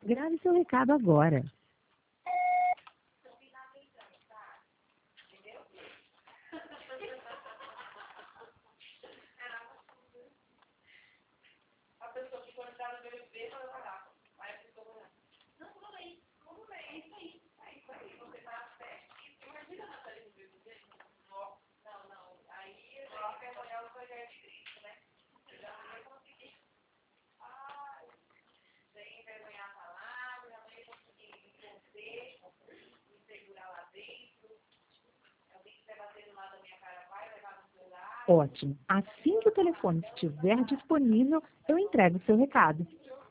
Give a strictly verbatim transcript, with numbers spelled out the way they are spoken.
Grave seu recado agora. Ótimo. Assim que o telefone estiver disponível, eu entrego o seu recado.